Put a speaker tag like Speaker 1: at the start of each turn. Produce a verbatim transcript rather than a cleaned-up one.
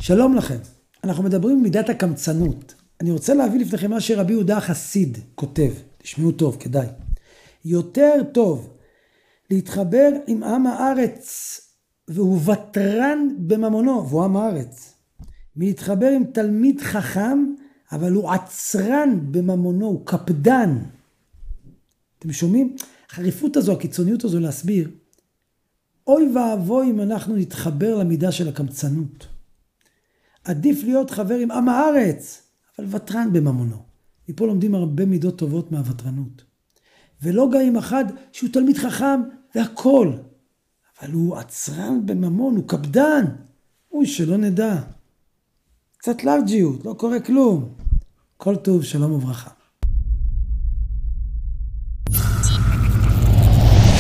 Speaker 1: שלום לכם, אנחנו מדברים על מידת הקמצנות. אני רוצה להביא לפניכם מה שרבי יהודה החסיד כותב, תשמעו טוב, כדאי. יותר טוב להתחבר עם עם הארץ והוא ותרן בממונו, והוא עם הארץ, מלהתחבר עם תלמיד חכם, אבל הוא עצרן בממונו, הוא קפדן. אתם שומעים? החריפות הזו, הקיצוניות הזו להסביר, אוי ואבוי אם אנחנו נתחבר למידה של הקמצנות. עדיף להיות חבר עם עם הארץ, אבל ותרן בממונו. מפה לומדים הרבה מידות טובות מהוותרנות. ולא גם עם אחד שהוא תלמיד חכם והכל, אבל הוא עצרן בממון, הוא קפדן. אוי, שלא נדע. קצת לארג'יות, לא קורה כלום. כל טוב, שלום וברכה.